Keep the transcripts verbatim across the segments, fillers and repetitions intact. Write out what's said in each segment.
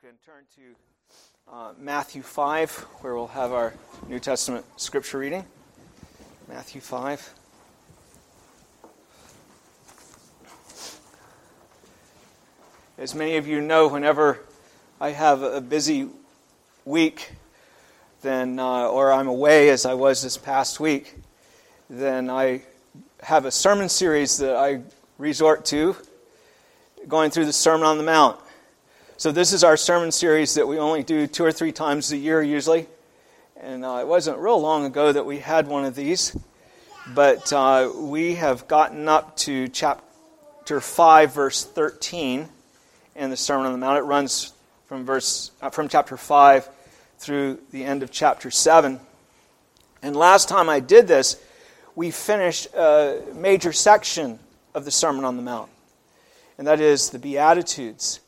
and turn to uh, Matthew five, where we'll have our New Testament scripture reading. Matthew five. As many of you know, whenever I have a busy week, then uh, or I'm away, as I was this past week, then I have a sermon series that I resort to, going through the Sermon on the Mount. So this is our sermon series that we only do two or three times a year usually. And uh, it wasn't real long ago that we had one of these. But uh, we have gotten up to chapter five, verse thirteen in the Sermon on the Mount. It runs from verse uh, from chapter five through the end of chapter seven. And last time I did this, we finished a major section of the Sermon on the Mount. And that is the Beatitudes.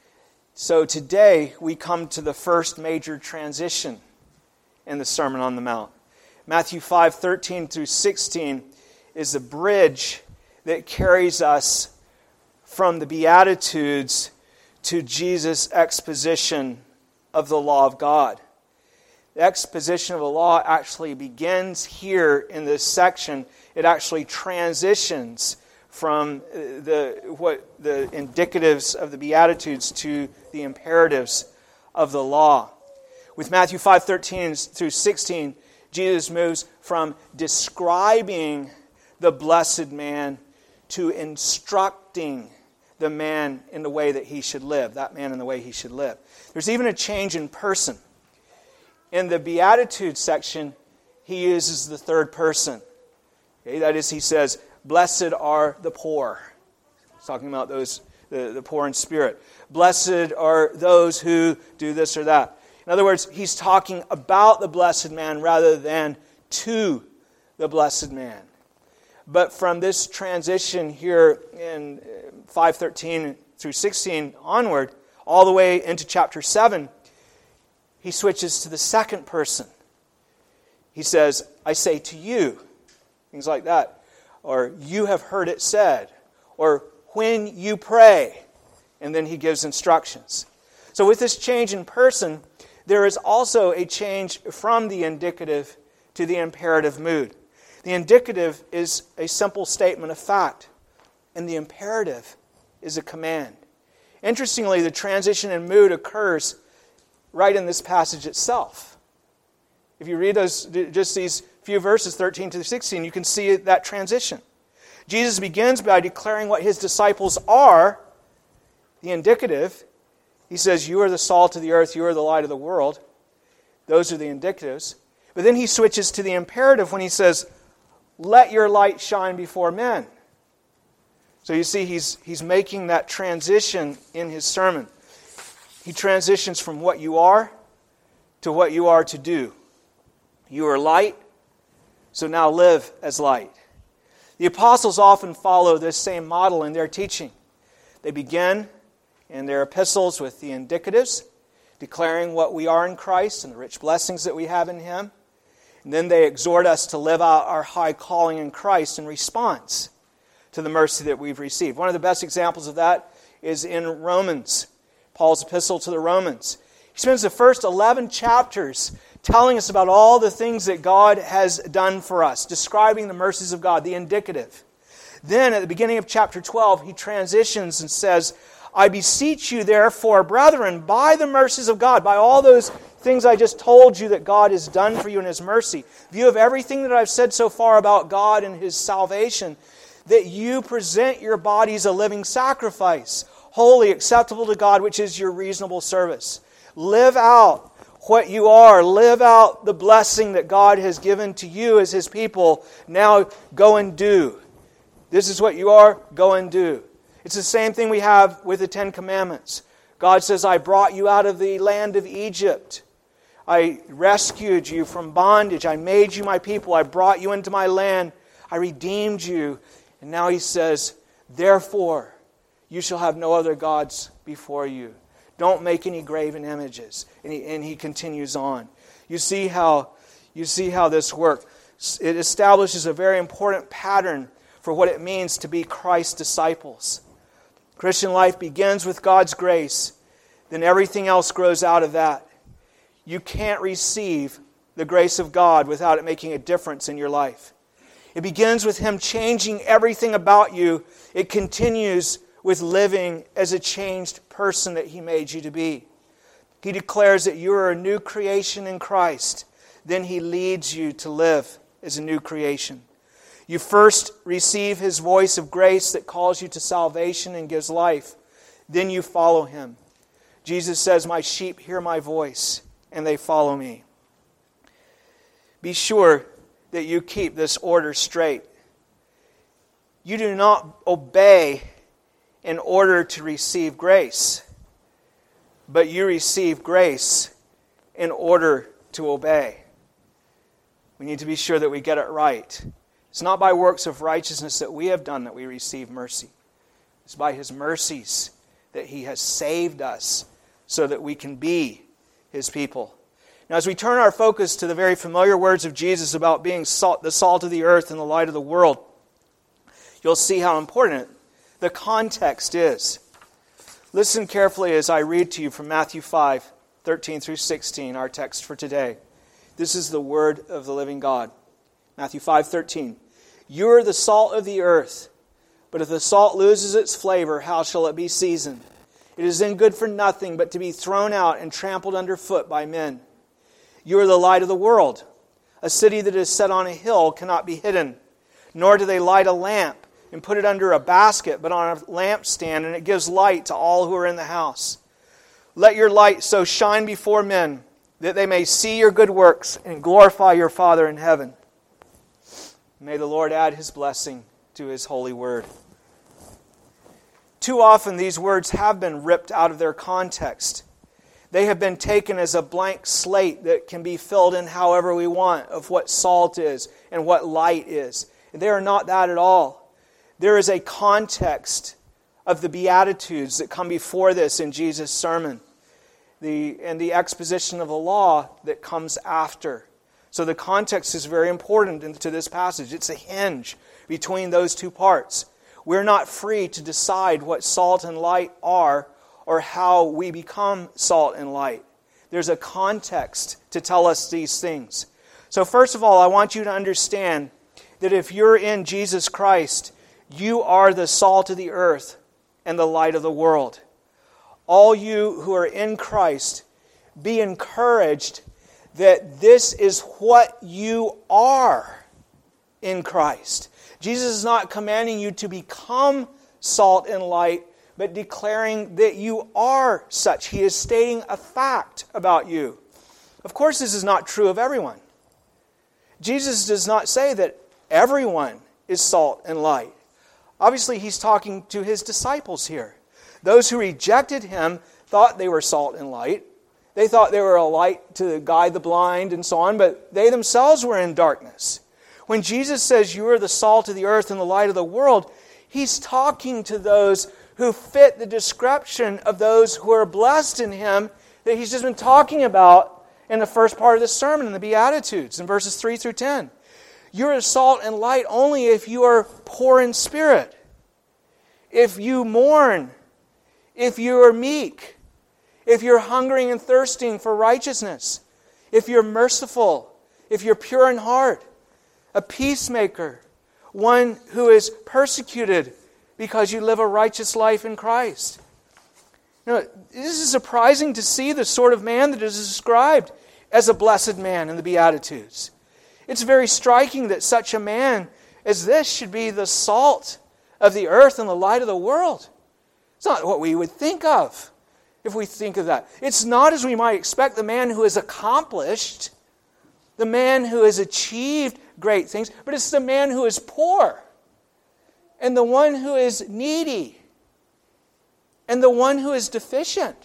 So today we come to the first major transition in the Sermon on the Mount. Matthew five, thirteen through sixteen is the bridge that carries us from the Beatitudes to Jesus' exposition of the law of God. The exposition of the law actually begins here in this section. It actually transitions from the what the indicatives of the Beatitudes to the imperatives of the law. With Matthew five, thirteen through sixteen, Jesus moves from describing the blessed man to instructing the man in the way that he should live, that man in the way he should live. There's even a change in person. In the Beatitudes section, he uses the third person. Okay, that is, he says, "Blessed are the poor." He's talking about those the, the poor in spirit. "Blessed are those who do this or that." In other words, he's talking about the blessed man rather than to the blessed man. But from this transition here in five thirteen through sixteen onward, all the way into chapter seven, he switches to the second person. He says, "I say to you," things like that. Or, "You have heard it said," or "when you pray," and then he gives instructions. So with this change in person, there is also a change from the indicative to the imperative mood. The indicative is a simple statement of fact, and the imperative is a command. Interestingly, the transition in mood occurs right in this passage itself. If you read those, just these few verses, thirteen to sixteen, you can see that transition. Jesus begins by declaring what his disciples are, the indicative. He says, "You are the salt of the earth, you are the light of the world." Those are the indicatives. But then he switches to the imperative when he says, "Let your light shine before men." So you see, he's, he's making that transition in his sermon. He transitions from what you are to what you are to do. You are light, so now live as light. The apostles often follow this same model in their teaching. They begin in their epistles with the indicatives, declaring what we are in Christ and the rich blessings that we have in Him. And then they exhort us to live out our high calling in Christ in response to the mercy that we've received. One of the best examples of that is in Romans, Paul's epistle to the Romans. He spends the first eleven chapters telling us about all the things that God has done for us, describing the mercies of God, the indicative. Then at the beginning of chapter twelve, he transitions and says, "I beseech you therefore, brethren, by the mercies of God," by all those things I just told you that God has done for you in His mercy, in view of everything that I've said so far about God and His salvation, that you present your bodies a living sacrifice, holy, acceptable to God, which is your reasonable service. Live out what you are. Live out the blessing that God has given to you as His people. Now go and do. This is what you are. Go and do. It's the same thing we have with the Ten Commandments. God says, "I brought you out of the land of Egypt. I rescued you from bondage. I made you my people. I brought you into my land. I redeemed you." And now He says, "Therefore, you shall have no other gods before you. Don't make any graven images." And he, and he continues on. You see how you see how this works. It establishes a very important pattern for what it means to be Christ's disciples. Christian life begins with God's grace. then everything else grows out of that. You can't receive the grace of God without it making a difference in your life. It begins with Him changing everything about you. It continues with living as a changed person that He made you to be. He declares that you are a new creation in Christ. Then He leads you to live as a new creation. You first receive His voice of grace that calls you to salvation and gives life. Then you follow Him. Jesus says, "My sheep hear my voice, and they follow me." Be sure that you keep this order straight. You do not obey in order to receive grace, but you receive grace in order to obey. We need to be sure that we get it right. It's not by works of righteousness that we have done that we receive mercy. It's by His mercies that He has saved us so that we can be His people. Now, as we turn our focus to the very familiar words of Jesus about being salt, the salt of the earth and the light of the world, you'll see how important the context is. Listen carefully as I read to you from Matthew five, thirteen through sixteen, our text for today. This is the word of the living God. Matthew five, thirteen. "You are the salt of the earth, but if the salt loses its flavor, how shall it be seasoned? It is then good for nothing but to be thrown out and trampled underfoot by men. You are the light of the world. A city that is set on a hill cannot be hidden. Nor do they light a lamp and put it under a basket, but on a lampstand, and it gives light to all who are in the house. Let your light so shine before men that they may see your good works and glorify your Father in heaven." May the Lord add His blessing to His holy word. Too often these words have been ripped out of their context. They have been taken as a blank slate that can be filled in however we want of what salt is and what light is. They are not that at all. There is a context of the Beatitudes that come before this in Jesus' sermon, the, and the exposition of the law that comes after. So the context is very important to this passage. It's a hinge between those two parts. We're not free to decide what salt and light are or how we become salt and light. There's a context to tell us these things. So first of all, I want you to understand that if you're in Jesus Christ, you are the salt of the earth and the light of the world. All you who are in Christ, be encouraged that this is what you are in Christ. Jesus is not commanding you to become salt and light, but declaring that you are such. He is stating a fact about you. Of course, this is not true of everyone. Jesus does not say that everyone is salt and light. Obviously, He's talking to His disciples here. Those who rejected Him thought they were salt and light. They thought they were a light to guide the blind and so on, but they themselves were in darkness. When Jesus says you are the salt of the earth and the light of the world, He's talking to those who fit the description of those who are blessed in Him that He's just been talking about in the first part of the sermon in the Beatitudes in verses three through ten. You're salt and light only if you are poor in spirit, if you mourn, if you are meek, if you're hungering and thirsting for righteousness, if you're merciful, if you're pure in heart, a peacemaker, one who is persecuted because you live a righteous life in Christ. Now, this is surprising to see the sort of man that is described as a blessed man in the Beatitudes. It's very striking that such a man as this should be the salt of the earth and the light of the world. It's not what we would think of if we think of that. It's not, as we might expect, the man who is accomplished, the man who has achieved great things, but it's the man who is poor, and the one who is needy, and the one who is deficient.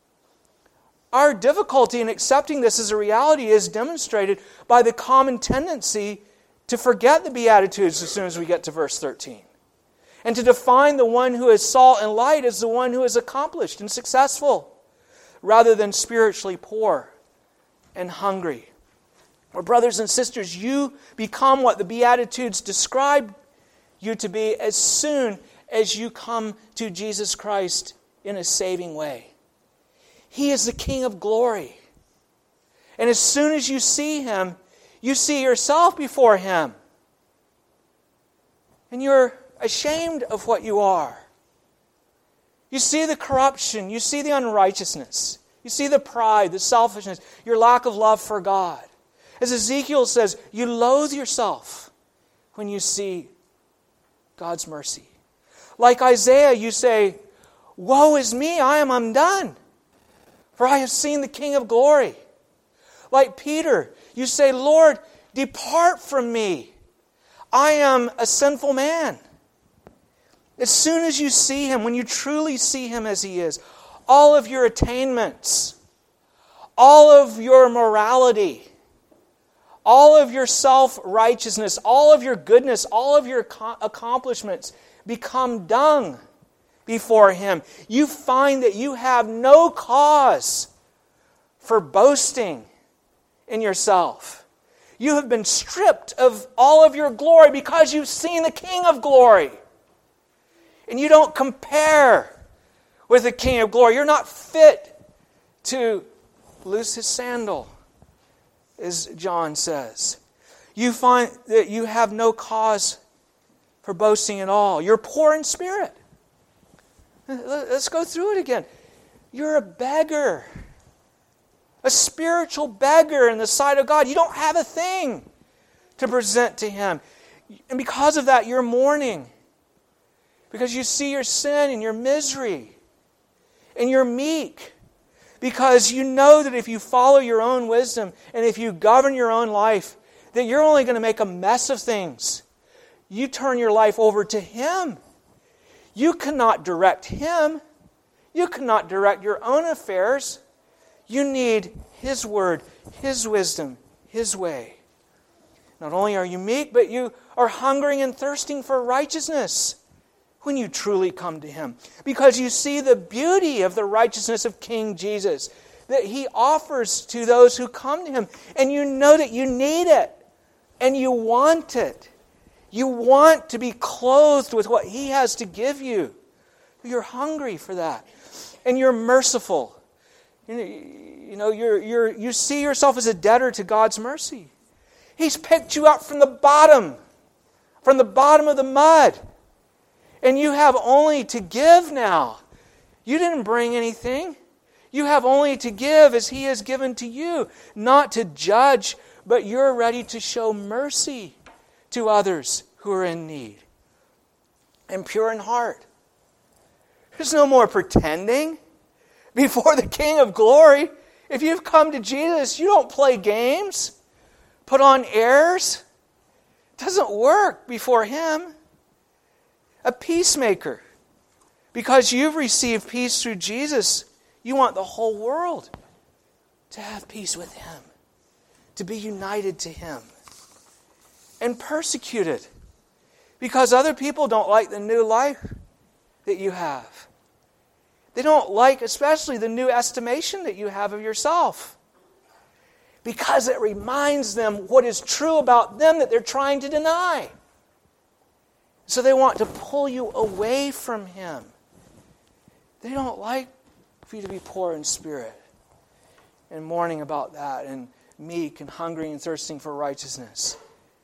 Our difficulty in accepting this as a reality is demonstrated by the common tendency to forget the Beatitudes as soon as we get to verse thirteen. And to define the one who is salt and light as the one who is accomplished and successful, rather than spiritually poor and hungry. Well, brothers and sisters, you become what the Beatitudes describe you to be as soon as you come to Jesus Christ in a saving way. He is the King of glory. And as soon as you see Him, you see yourself before Him. And you're ashamed of what you are. You see the corruption. You see the unrighteousness. You see the pride, the selfishness, your lack of love for God. As Ezekiel says, you loathe yourself when you see God's mercy. Like Isaiah, you say, woe is me, I am undone, for I have seen the King of glory. Like Peter, you say, Lord, depart from me. I am a sinful man. As soon as you see Him, when you truly see Him as He is, all of your attainments, all of your morality, all of your self-righteousness, all of your goodness, all of your accomplishments become dung before Him. You find that you have no cause for boasting in yourself. You have been stripped of all of your glory because you've seen the King of glory. And you don't compare with the King of glory. You're not fit to loose His sandal, as John says. You find that you have no cause for boasting at all. You're poor in spirit. Let's go through it again. You're a beggar. A spiritual beggar in the sight of God. You don't have a thing to present to Him. And because of that, you're mourning. Because you see your sin and your misery. And you're meek. Because you know that if you follow your own wisdom and if you govern your own life, that you're only going to make a mess of things. You turn your life over to Him. You cannot direct Him. You cannot direct your own affairs. You need His Word, His wisdom, His way. Not only are you meek, but you are hungering and thirsting for righteousness when you truly come to Him. Because you see the beauty of the righteousness of King Jesus that He offers to those who come to Him. And you know that you need it. And you want it. You want to be clothed with what He has to give you. You're hungry for that. And you're merciful. You know, you're, you're, you see yourself as a debtor to God's mercy. He's picked you up from the bottom, from the bottom of the mud. And you have only to give now. You didn't bring anything. You have only to give as He has given to you. Not to judge, but you're ready to show mercy to others who are in need. And pure in heart. There's no more pretending before the King of glory. If you've come to Jesus, you don't play games, put on airs. It doesn't work before Him. A peacemaker. Because you've received peace through Jesus, you want the whole world to have peace with Him, to be united to Him. And persecuted. Because other people don't like the new life that you have. They don't like especially the new estimation that you have of yourself. Because it reminds them what is true about them that they're trying to deny. So they want to pull you away from Him. They don't like for you to be poor in spirit and mourning about that and meek and hungry and thirsting for righteousness.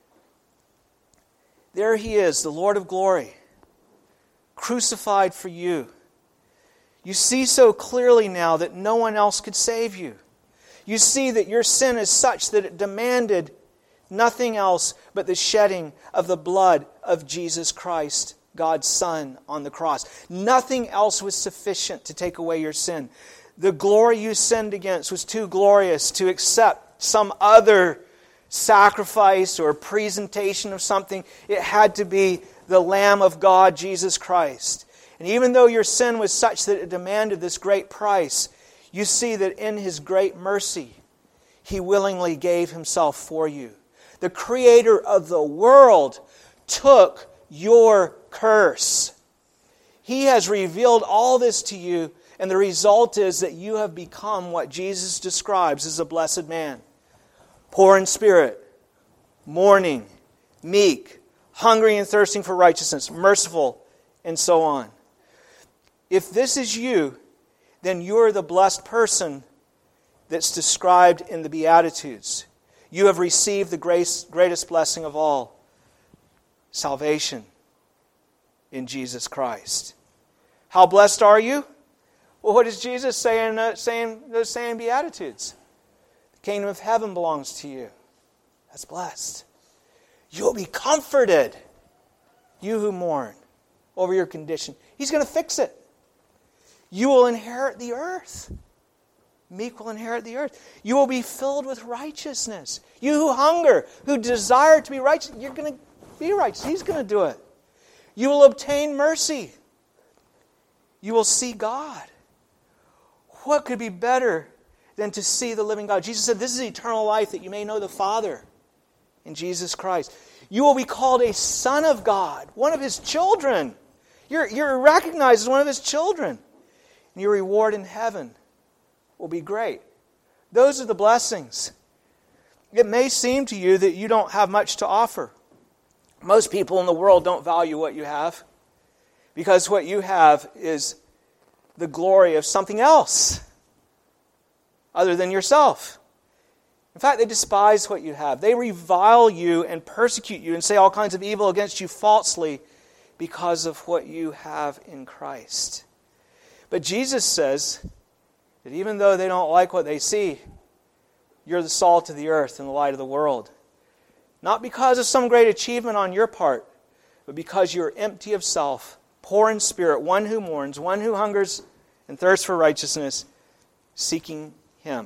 There He is, the Lord of glory, crucified for you. You see so clearly now that no one else could save you. You see that your sin is such that it demanded nothing else but the shedding of the blood of Jesus Christ, God's Son, on the cross. Nothing else was sufficient to take away your sin. The glory you sinned against was too glorious to accept some other sacrifice or presentation of something. It had to be the Lamb of God, Jesus Christ. And even though your sin was such that it demanded this great price, you see that in His great mercy, He willingly gave Himself for you. The Creator of the world took your curse. He has revealed all this to you, and the result is that you have become what Jesus describes as a blessed man. Poor in spirit, mourning, meek, hungry and thirsting for righteousness, merciful, and so on. If this is you, then you're the blessed person that's described in the Beatitudes. You have received the grace, greatest blessing of all, salvation in Jesus Christ. How blessed are you? Well, what does Jesus say in uh, saying, those same Beatitudes? The kingdom of heaven belongs to you. That's blessed. You'll be comforted, you who mourn over your condition. He's going to fix it. You will inherit the earth. Meek will inherit the earth. You will be filled with righteousness. You who hunger, who desire to be righteous, you're going to be righteous. He's going to do it. You will obtain mercy. You will see God. What could be better than to see the living God? Jesus said, this is eternal life, that you may know the Father in Jesus Christ. You will be called a son of God, one of His children. You're, you're recognized as one of His children. And your reward in heaven will be great. Those are the blessings. It may seem to you that you don't have much to offer. Most people in the world don't value what you have, because what you have is the glory of something else other than yourself. In fact, they despise what you have. They revile you and persecute you and say all kinds of evil against you falsely because of what you have in Christ. But Jesus says that even though they don't like what they see, you're the salt of the earth and the light of the world. Not because of some great achievement on your part, but because you're empty of self, poor in spirit, one who mourns, one who hungers and thirsts for righteousness, seeking Him.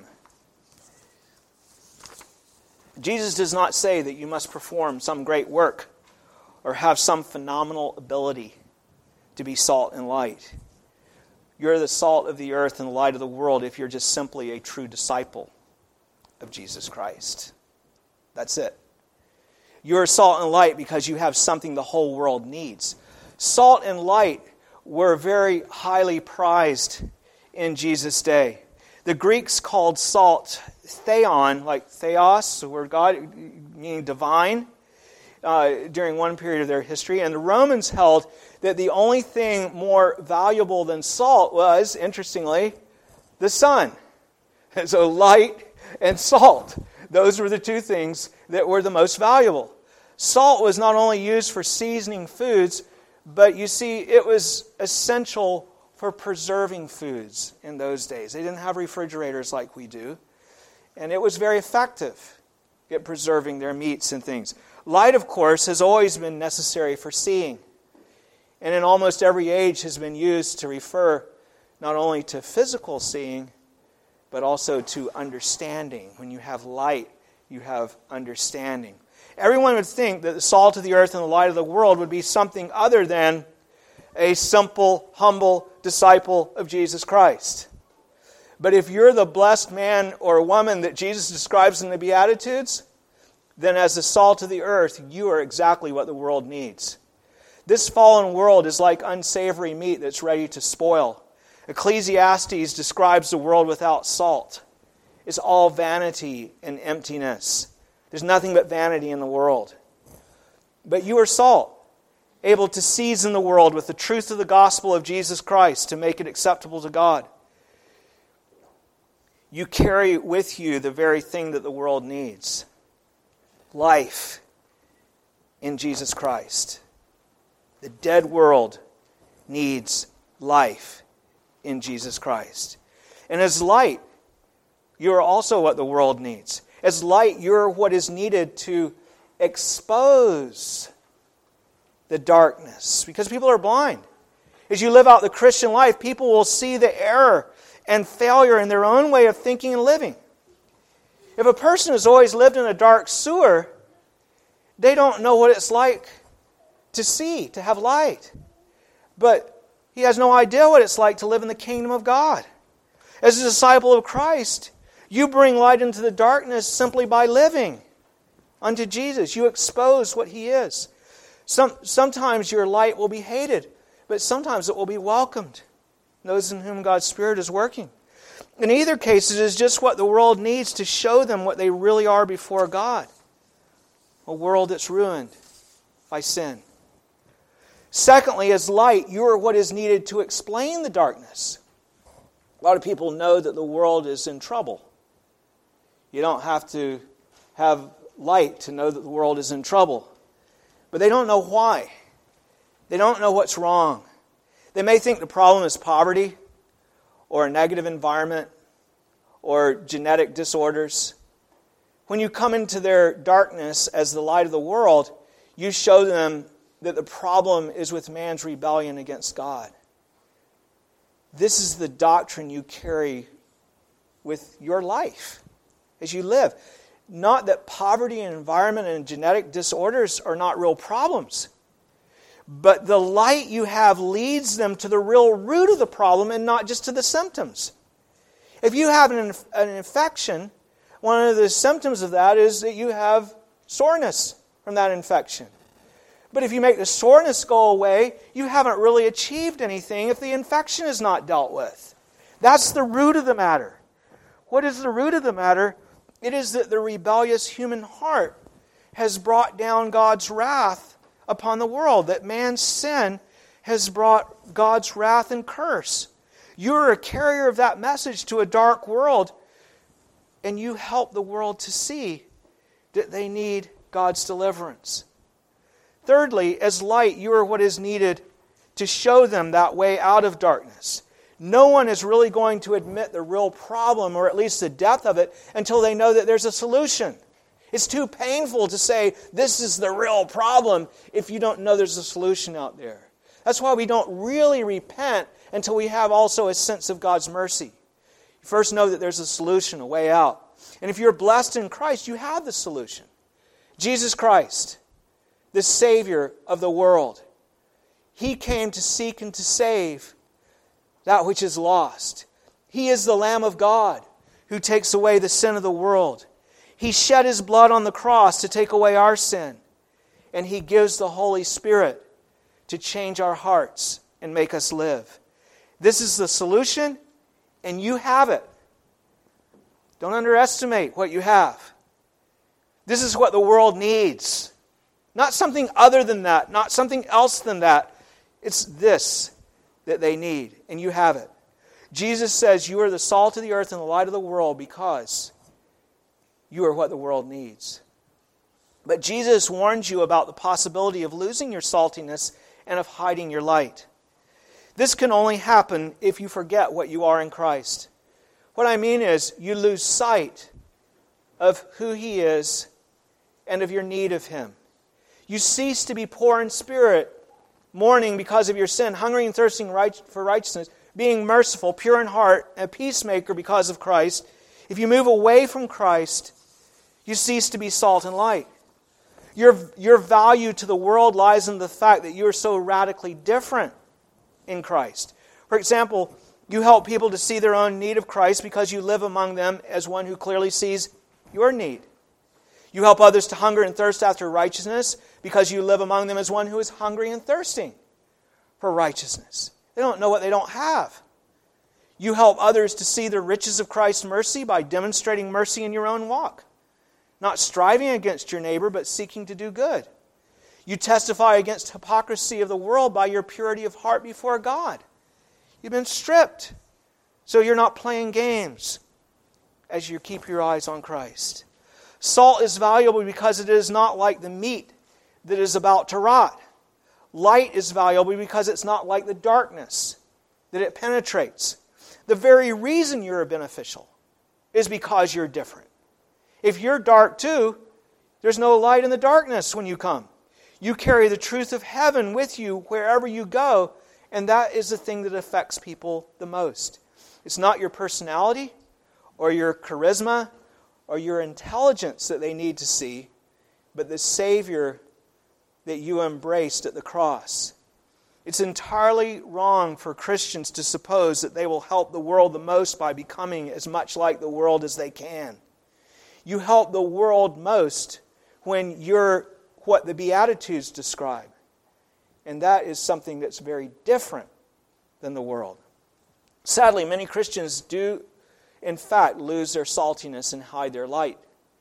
Jesus does not say that you must perform some great work or have some phenomenal ability to be salt and light. You're the salt of the earth and the light of the world if you're just simply a true disciple of Jesus Christ. That's it. You're salt and light because you have something the whole world needs. Salt and light were very highly prized in Jesus' day. The Greeks called salt theon, like theos, the word God, meaning divine, uh, during one period of their history. And the Romans held that the only thing more valuable than salt was, interestingly, the sun. And so light and salt, those were the two things that were the most valuable. Salt was not only used for seasoning foods, but you see, it was essential for preserving foods in those days. They didn't have refrigerators like we do. And it was very effective at preserving their meats and things. Light, of course, has always been necessary for seeing. And in almost every age has been used to refer not only to physical seeing, but also to understanding. When you have light, you have understanding. Everyone would think that the salt of the earth and the light of the world would be something other than a simple, humble disciple of Jesus Christ. But if you're the blessed man or woman that Jesus describes in the Beatitudes, then as the salt of the earth, you are exactly what the world needs. This fallen world is like unsavory meat that's ready to spoil. Ecclesiastes describes the world without salt. It's all vanity and emptiness. There's nothing but vanity in the world. But you are salt, able to season the world with the truth of the gospel of Jesus Christ to make it acceptable to God. You carry with you the very thing that the world needs. Life in Jesus Christ. The dead world needs life in Jesus Christ. And as light, you are also what the world needs. As light, you're what is needed to expose the darkness, because people are blind. As you live out the Christian life, people will see the error and failure in their own way of thinking and living. If a person has always lived in a dark sewer, they don't know what it's like to see, to have light. But he has no idea what it's like to live in the kingdom of God. As a disciple of Christ, you bring light into the darkness simply by living unto Jesus. You expose what He is. Some, sometimes your light will be hated, but sometimes it will be welcomed. Those in whom God's Spirit is working. In either case, it is just what the world needs to show them what they really are before God. A world that's ruined by sin. Secondly, as light, you are what is needed to explain the darkness. A lot of people know that the world is in trouble. You don't have to have light to know that the world is in trouble. But they don't know why. They don't know what's wrong. They may think the problem is poverty, or a negative environment, or genetic disorders. When you come into their darkness as the light of the world, you show them that the problem is with man's rebellion against God. This is the doctrine you carry with your life as you live. Not that poverty and environment and genetic disorders are not real problems, but the light you have leads them to the real root of the problem and not just to the symptoms. If you have an, an infection, one of the symptoms of that is that you have soreness from that infection. But if you make the soreness go away, you haven't really achieved anything if the infection is not dealt with. That's the root of the matter. What is the root of the matter? It is that the rebellious human heart has brought down God's wrath upon the world, that man's sin has brought God's wrath and curse. You're a carrier of that message to a dark world, and you help the world to see that they need God's deliverance. Thirdly, as light, you are what is needed to show them that way out of darkness. No one is really going to admit the real problem, or at least the depth of it, until they know that there's a solution. It's too painful to say, this is the real problem, if you don't know there's a solution out there. That's why we don't really repent until we have also a sense of God's mercy. You first know that there's a solution, a way out. And if you're blessed in Christ, you have the solution. Jesus Christ, the Savior of the world. He came to seek and to save that which is lost. He is the Lamb of God who takes away the sin of the world. He shed His blood on the cross to take away our sin. And He gives the Holy Spirit to change our hearts and make us live. This is the solution, and you have it. Don't underestimate what you have. This is what the world needs. Not something other than that, not something else than that. It's this that they need, and you have it. Jesus says you are the salt of the earth and the light of the world because you are what the world needs. But Jesus warns you about the possibility of losing your saltiness and of hiding your light. This can only happen if you forget what you are in Christ. What I mean is you lose sight of who He is and of your need of Him. You cease to be poor in spirit, mourning because of your sin, hungry and thirsting for righteousness, being merciful, pure in heart, a peacemaker because of Christ. If you move away from Christ, you cease to be salt and light. Your, your value to the world lies in the fact that you are so radically different in Christ. For example, you help people to see their own need of Christ because you live among them as one who clearly sees your need. You help others to hunger and thirst after righteousness because you live among them as one who is hungry and thirsting for righteousness. They don't know what they don't have. You help others to see the riches of Christ's mercy by demonstrating mercy in your own walk. Not striving against your neighbor, but seeking to do good. You testify against hypocrisy of the world by your purity of heart before God. You've been stripped, so you're not playing games as you keep your eyes on Christ. Salt is valuable because it is not like the meat that is about to rot. Light is valuable because it's not like the darkness that it penetrates. The very reason you're beneficial is because you're different. If you're dark too, there's no light in the darkness when you come. You carry the truth of heaven with you wherever you go, and that is the thing that affects people the most. It's not your personality or your charisma or your intelligence that they need to see, but the Savior that you embraced at the cross. It's entirely wrong for Christians to suppose that they will help the world the most by becoming as much like the world as they can. You help the world most when you're what the Beatitudes describe. And that is something that's very different than the world. Sadly, many Christians do, in fact, lose their saltiness and hide their light.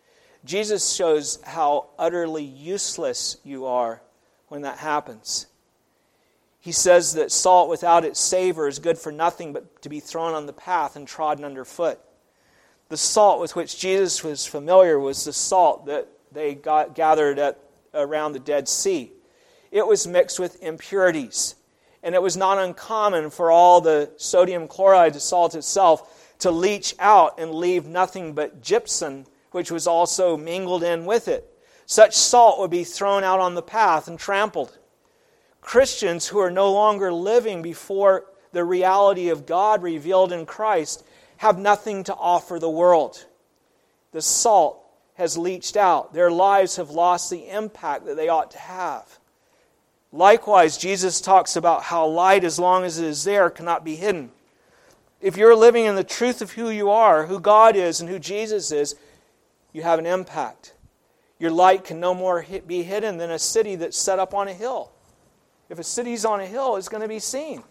Jesus shows how utterly useless you are when that happens. He says that salt without its savor is good for nothing but to be thrown on the path and trodden underfoot. The salt with which Jesus was familiar was the salt that they got gathered at around the Dead Sea. It was mixed with impurities, and it was not uncommon for all the sodium chloride, the salt itself, to leach out and leave nothing but gypsum, which was also mingled in with it. Such salt would be thrown out on the path and trampled. Christians who are no longer living before the reality of God revealed in Christ have nothing to offer the world. The salt has leached out. Their lives have lost the impact that they ought to have. Likewise, Jesus talks about how light, as long as it is there, cannot be hidden. If you're living in the truth of who you are, who God is, and who Jesus is, you have an impact. Your light can no more be hidden than a city that's set up on a hill. If a city's on a hill, it's going to be seen.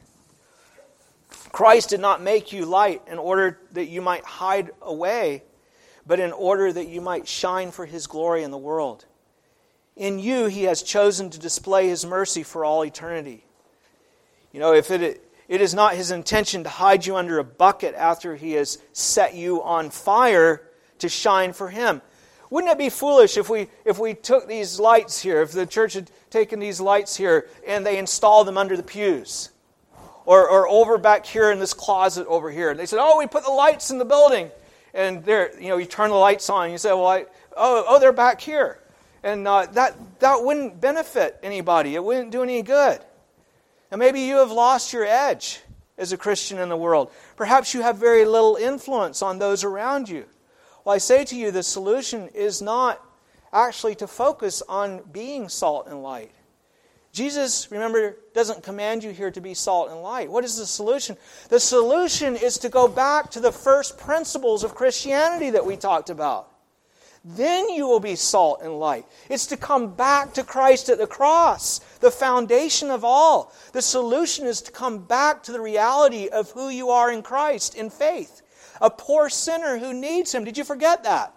Christ did not make you light in order that you might hide away, but in order that you might shine for His glory in the world. In you, He has chosen to display His mercy for all eternity. You know, if it, it is not His intention to hide you under a bucket after He has set you on fire to shine for Him. Wouldn't it be foolish if we if we took these lights here, if the church had taken these lights here and they installed them under the pews? Or, or over back here in this closet over here. They said, oh, we put the lights in the building. And there, you know, you turn the lights on and you say, well, I, oh, oh, they're back here. And uh, that, that wouldn't benefit anybody. It wouldn't do any good. And maybe you have lost your edge as a Christian in the world. Perhaps you have very little influence on those around you. Well, I say to you, the solution is not actually to focus on being salt and light. Jesus, remember, doesn't command you here to be salt and light. What is the solution? The solution is to go back to the first principles of Christianity that we talked about. Then you will be salt and light. It's to come back to Christ at the cross, the foundation of all. The solution is to come back to the reality of who you are in Christ in faith. A poor sinner who needs Him. Did you forget that?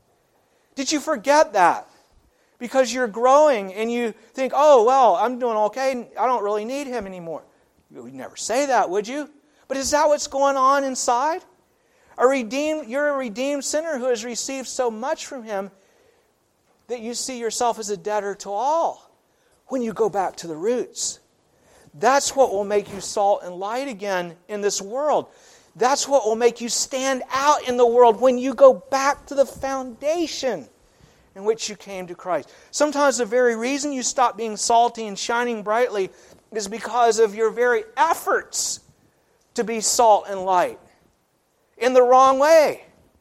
Did you forget that? Because you're growing and you think, oh, well, I'm doing okay. I don't really need Him anymore. You would never say that, would you? But is that what's going on inside? A redeemed, you're a redeemed sinner who has received so much from Him that you see yourself as a debtor to all when you go back to the roots. That's what will make you salt and light again in this world. That's what will make you stand out in the world when you go back to the foundation in which you came to Christ. Sometimes the very reason you stop being salty and shining brightly is because of your very efforts to be salt and light in the wrong way.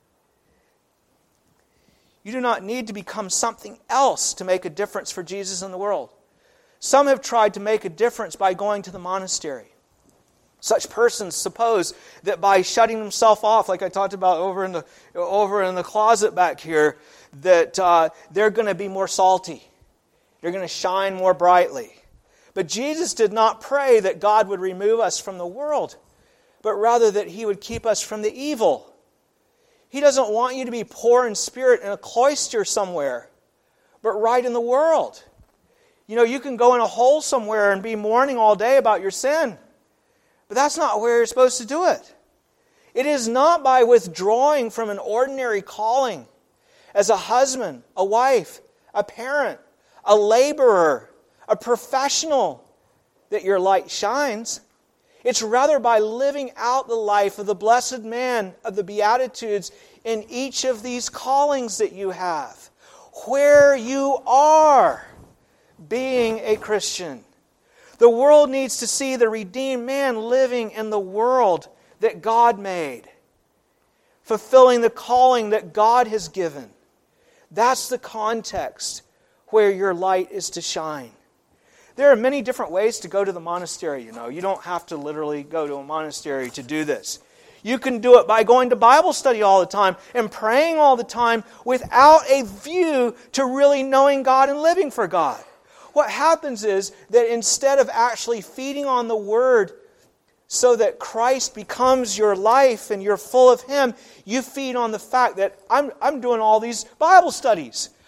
You do not need to become something else to make a difference for Jesus in the world. Some have tried to make a difference by going to the monastery. Such persons suppose that by shutting themselves off, like I talked about over in the over in the closet back here, that uh, they're going to be more salty. They're going to shine more brightly. But Jesus did not pray that God would remove us from the world, but rather that He would keep us from the evil. He doesn't want you to be poor in spirit in a cloister somewhere, but right in the world. You know, you can go in a hole somewhere and be mourning all day about your sin. But that's not where you're supposed to do it. It is not by withdrawing from an ordinary calling as a husband, a wife, a parent, a laborer, a professional that your light shines. It's rather by living out the life of the blessed man of the Beatitudes in each of these callings that you have. Where you are being a Christian. The world needs to see the redeemed man living in the world that God made, fulfilling the calling that God has given. That's the context where your light is to shine. There are many different ways to go to the monastery, you know. You don't have to literally go to a monastery to do this. You can do it by going to Bible study all the time and praying all the time without a view to really knowing God and living for God. What happens is that instead of actually feeding on the Word so that Christ becomes your life and you're full of Him, you feed on the fact that I'm, I'm doing all these Bible studies.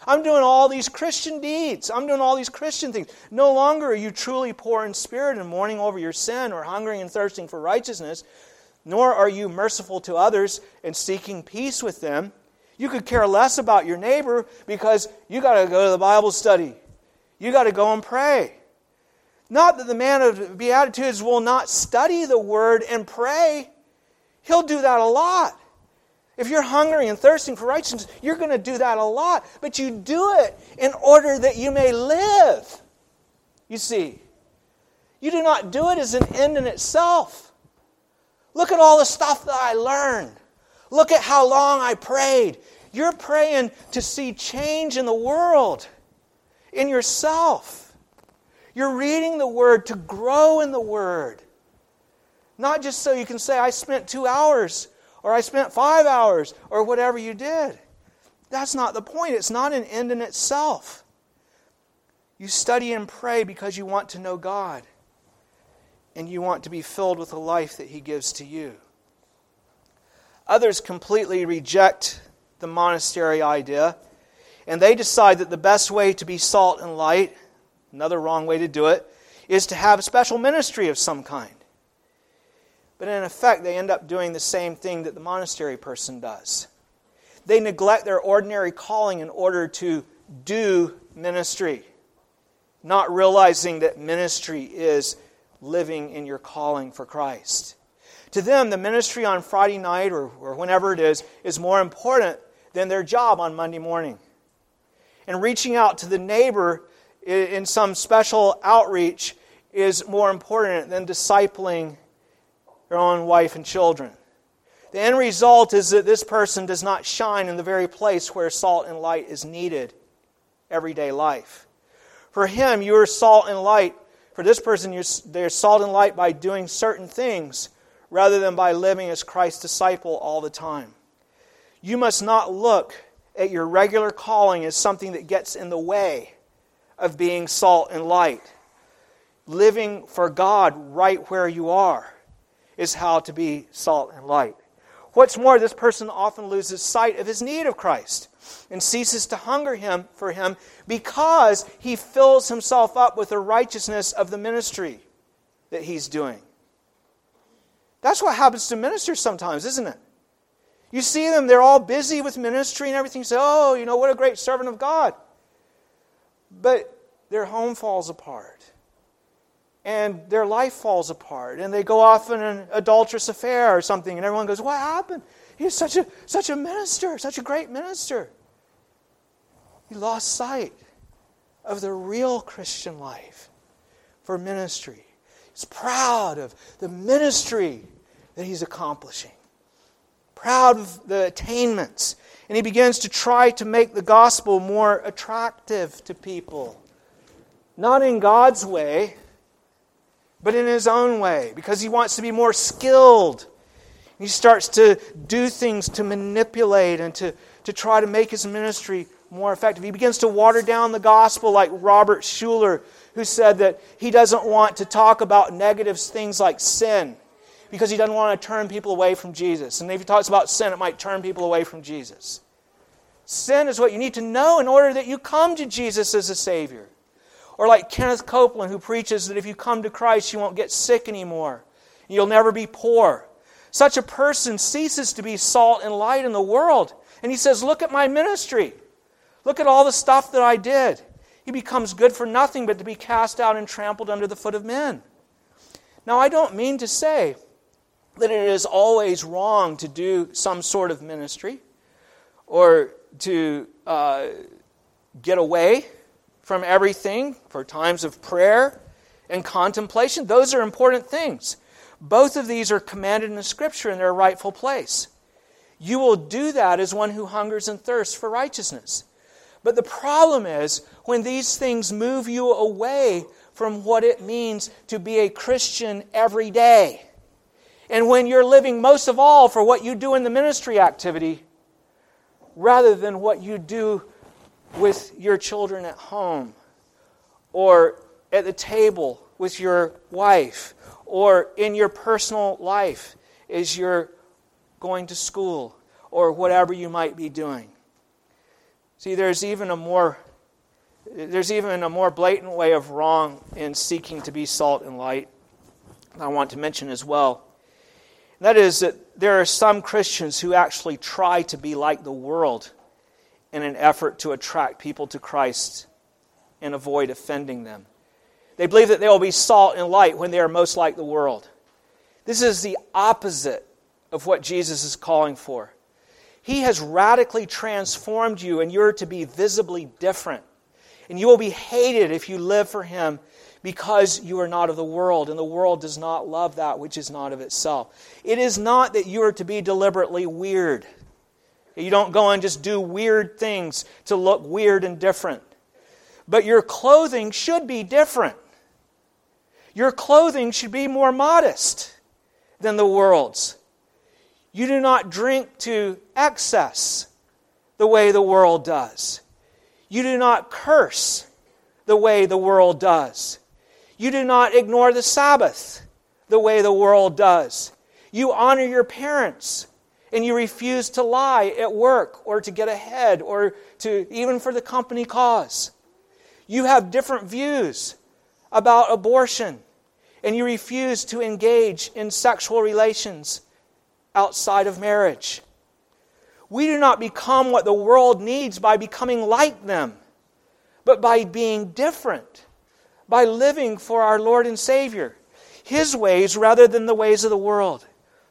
I'm doing all these Christian deeds. I'm doing all these Christian things. No longer are you truly poor in spirit and mourning over your sin or hungering and thirsting for righteousness, nor are you merciful to others and seeking peace with them. You could care less about your neighbor because you got to go to the Bible study. You got to go and pray. Not that the man of Beatitudes will not study the Word and pray. He'll do that a lot. If you're hungry and thirsting for righteousness, you're going to do that a lot. But you do it in order that you may live. You see, you do not do it as an end in itself. Look at all the stuff that I learned. Look at how long I prayed. You're praying to see change in the world, in yourself. You're reading the Word to grow in the Word. Not just so you can say, I spent two hours, or I spent five hours, or whatever you did. That's not the point. It's not an end in itself. You study and pray because you want to know God, and you want to be filled with the life that He gives to you. Others completely reject the monastery idea, and they decide that the best way to be salt and light, another wrong way to do it, is to have a special ministry of some kind. But in effect, they end up doing the same thing that the monastery person does. They neglect their ordinary calling in order to do ministry, not realizing that ministry is living in your calling for Christ. To them, the ministry on Friday night or, or whenever it is, is more important than their job on Monday morning. And reaching out to the neighbor in some special outreach is more important than discipling their own wife and children. The end result is that this person does not shine in the very place where salt and light is needed, everyday life. For him, you are salt and light. For this person, you're, they're salt and light by doing certain things rather than by living as Christ's disciple all the time. You must not look at your regular calling as something that gets in the way of being salt and light. Living for God right where you are is how to be salt and light. What's more, this person often loses sight of his need of Christ and ceases to hunger him for Him because he fills himself up with the righteousness of the ministry that he's doing. That's what happens to ministers sometimes, isn't it? You see them, they're all busy with ministry and everything. You say, oh, you know, what a great servant of God. But their home falls apart. And their life falls apart. And they go off in an adulterous affair or something. And everyone goes, what happened? He's such a, such a minister, such a great minister. He lost sight of the real Christian life for ministry. He's proud of the ministry that he's accomplishing. Proud of the attainments. And he begins to try to make the gospel more attractive to people. Not in God's way, but in his own way, because he wants to be more skilled. He starts to do things to manipulate and to, to try to make his ministry more effective. He begins to water down the gospel like Robert Schuller, who said that he doesn't want to talk about negative things like sin because he doesn't want to turn people away from Jesus. And if he talks about sin, it might turn people away from Jesus. Sin is what you need to know in order that you come to Jesus as a Savior. Or like Kenneth Copeland, who preaches that if you come to Christ, you won't get sick anymore. You'll never be poor. Such a person ceases to be salt and light in the world. And he says, look at my ministry. Look at all the stuff that I did. He becomes good for nothing but to be cast out and trampled under the foot of men. Now, I don't mean to say that it is always wrong to do some sort of ministry or to uh, get away from everything for times of prayer and contemplation. Those are important things. Both of these are commanded in the Scripture in their rightful place. You will do that as one who hungers and thirsts for righteousness. But the problem is when these things move you away from what it means to be a Christian every day. And when you're living most of all for what you do in the ministry activity rather than what you do with your children at home or at the table with your wife or in your personal life as you're going to school or whatever you might be doing. See, there's even a more there's even a more blatant way of wrong in seeking to be salt and light I want to mention as well. That is that there are some Christians who actually try to be like the world in an effort to attract people to Christ and avoid offending them. They believe that they will be salt and light when they are most like the world. This is the opposite of what Jesus is calling for. He has radically transformed you, and you're to be visibly different. And you will be hated if you live for Him, because you are not of the world, and the world does not love that which is not of itself. It is not that you are to be deliberately weird. You don't go and just do weird things to look weird and different. But your clothing should be different. Your clothing should be more modest than the world's. You do not drink to excess the way the world does. You do not curse the way the world does. You do not ignore the Sabbath the way the world does. You honor your parents, and you refuse to lie at work or to get ahead or to even for the company cause. You have different views about abortion, and you refuse to engage in sexual relations outside of marriage. We do not become what the world needs by becoming like them, but by being different, by living for our Lord and Savior, His ways rather than the ways of the world.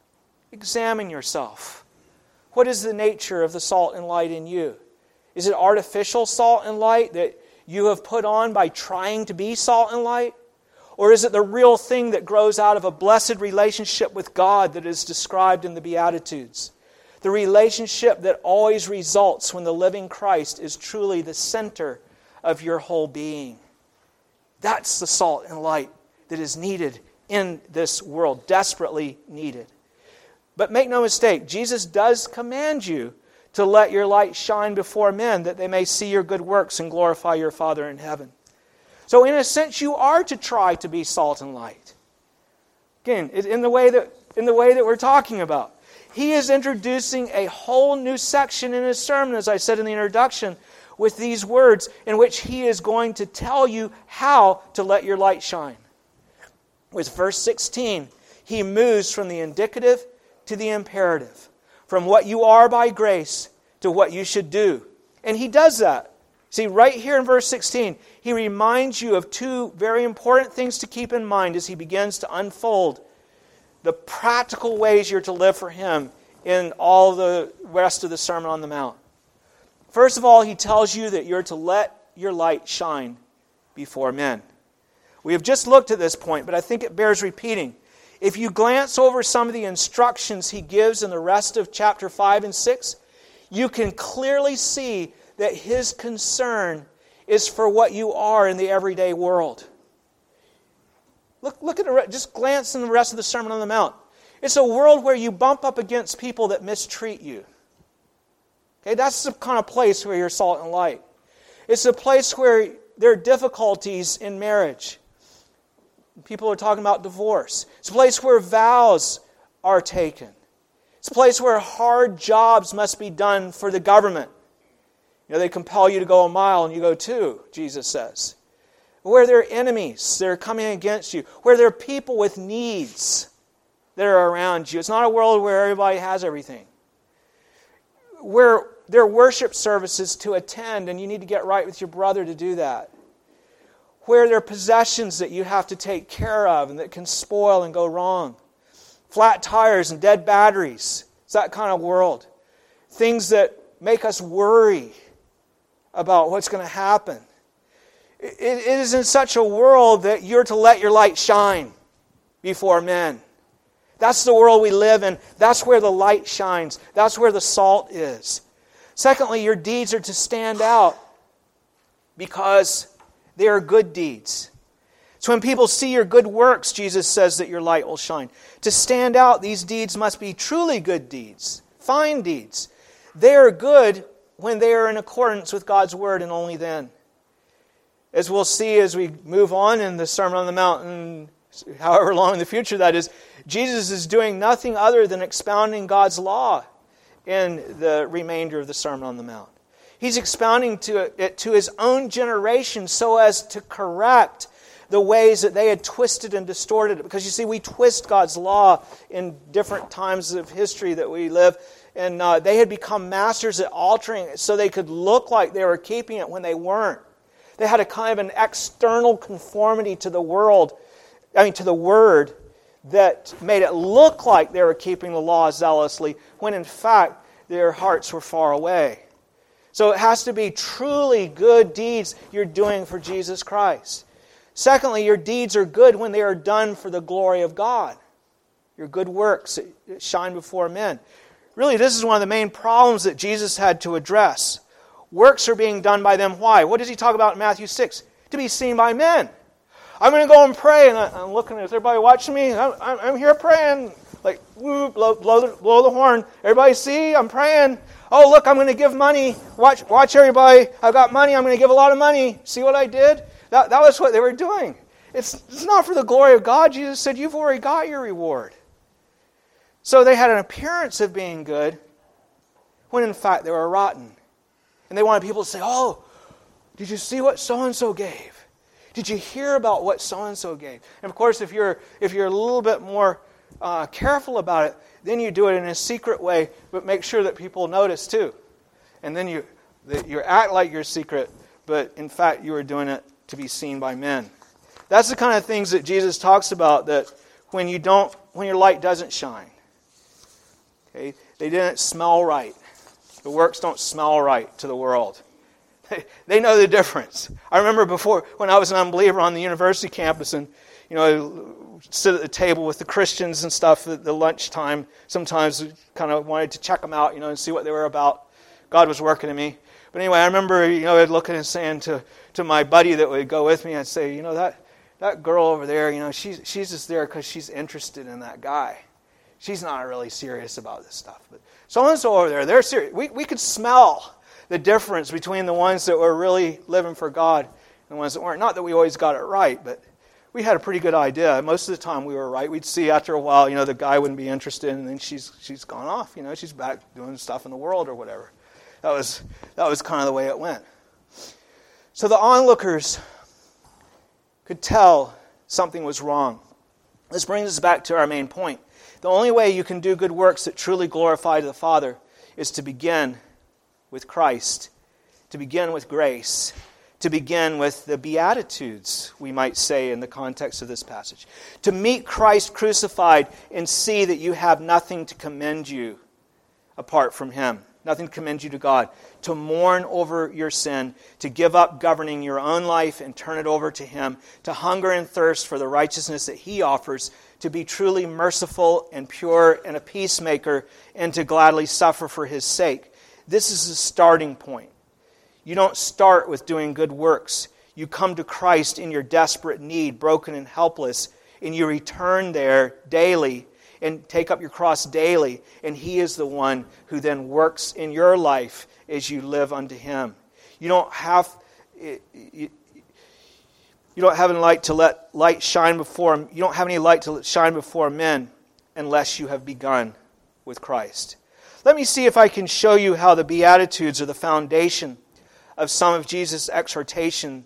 Examine yourself. What is the nature of the salt and light in you? Is it artificial salt and light that you have put on by trying to be salt and light? Or is it the real thing that grows out of a blessed relationship with God that is described in the Beatitudes? The relationship that always results when the living Christ is truly the center of your whole being. That's the salt and light that is needed in this world, desperately needed. But make no mistake, Jesus does command you to let your light shine before men, that they may see your good works and glorify your Father in heaven. So in a sense, you are to try to be salt and light. Again, in the way that, in the way that we're talking about. He is introducing a whole new section in His sermon, as I said in the introduction, with these words in which He is going to tell you how to let your light shine. With verse sixteen, He moves from the indicative to the imperative, from what you are by grace to what you should do. And He does that. See, right here in verse sixteen, He reminds you of two very important things to keep in mind as He begins to unfold the practical ways you're to live for Him in all the rest of the Sermon on the Mount. First of all, He tells you that you're to let your light shine before men. We have just looked at this point, but I think it bears repeating. If you glance over some of the instructions He gives in the rest of chapter five and six, you can clearly see that His concern is for what you are in the everyday world. Look, look at it, just glance in the rest of the Sermon on the Mount. It's a world where you bump up against people that mistreat you. Okay, that's the kind of place where you're salt and light. It's a place where there are difficulties in marriage. People are talking about divorce. It's a place where vows are taken. It's a place where hard jobs must be done for the government. You know, they compel you to go a mile and you go two, Jesus says. Where there are enemies that are coming against you. Where there are people with needs that are around you. It's not a world where everybody has everything. Where there are worship services to attend and you need to get right with your brother to do that. Where there are possessions that you have to take care of and that can spoil and go wrong. Flat tires and dead batteries. It's that kind of world. Things that make us worry about what's going to happen. It, it is in such a world that you're to let your light shine before men. That's the world we live in. That's where the light shines. That's where the salt is. Secondly, your deeds are to stand out because they are good deeds. So when people see your good works, Jesus says that your light will shine. To stand out, these deeds must be truly good deeds, fine deeds. They are good when they are in accordance with God's Word and only then. As we'll see as we move on in the Sermon on the Mount, and however long in the future that is, Jesus is doing nothing other than expounding God's law in the remainder of the Sermon on the Mount. He's expounding to it to his own generation so as to correct the ways that they had twisted and distorted it. Because you see, we twist God's law in different times of history that we live. And uh, they had become masters at altering it so they could look like they were keeping it when they weren't. They had a kind of an external conformity to the world, I mean to the Word, that made it look like they were keeping the law zealously, when in fact their hearts were far away. So it has to be truly good deeds you're doing for Jesus Christ. Secondly, your deeds are good when they are done for the glory of God. Your good works that shine before men. Really, this is one of the main problems that Jesus had to address. Works are being done by them. Why? What does he talk about in Matthew six? To be seen by men. I'm going to go and pray, and I'm looking, is everybody watching me? I'm, I'm here praying. Like, woo, blow, blow, the, blow the horn. Everybody see? I'm praying. Oh, look, I'm going to give money. Watch, watch everybody. I've got money. I'm going to give a lot of money. See what I did? That, that was what they were doing. It's, it's not for the glory of God. Jesus said, you've already got your reward. So they had an appearance of being good, when in fact they were rotten. And they wanted people to say, oh, did you see what so-and-so gave? Did you hear about what so-and-so gave? And of course, if you're if you're a little bit more uh, careful about it, then you do it in a secret way, but make sure that people notice too. And then you you act like you're secret, but in fact you are doing it to be seen by men. That's the kind of things that Jesus talks about, that when you don't, when your light doesn't shine. Okay, they didn't smell right. The works don't smell right to the world. They know the difference. I remember before, when I was an unbeliever on the university campus, and you know, I'd sit at the table with the Christians and stuff at the lunchtime. Sometimes we kind of wanted to check them out, you know, and see what they were about. God was working in me. But anyway, I remember, you know, I'd look and saying to, to my buddy that would go with me, I'd say, you know, that that girl over there, you know, she's she's just there because she's interested in that guy. She's not really serious about this stuff. But so-and-so over there, they're serious. We, we could smell the difference between the ones that were really living for God and the ones that weren't. Not that we always got it right, but we had a pretty good idea. Most of the time we were right. We'd see after a while, you know, the guy wouldn't be interested, and then she's she's gone off. You know, she's back doing stuff in the world or whatever. That was that was kind of the way it went. So the onlookers could tell something was wrong. This brings us back to our main point. The only way you can do good works that truly glorify the Father is to begin with Christ, to begin with grace, to begin with the Beatitudes, we might say in the context of this passage. To meet Christ crucified and see that you have nothing to commend you apart from Him, nothing to commend you to God. To mourn over your sin, to give up governing your own life and turn it over to Him, to hunger and thirst for the righteousness that He offers, to be truly merciful and pure and a peacemaker, and to gladly suffer for His sake. This is the starting point. You don't start with doing good works. You come to Christ in your desperate need, broken and helpless, and you return there daily and take up your cross daily, and He is the one who then works in your life as you live unto Him. You don't have you, you don't have any light to let light shine before you don't have any light to shine before men unless you have begun with Christ. Let me see if I can show you how the Beatitudes are the foundation of some of Jesus' exhortation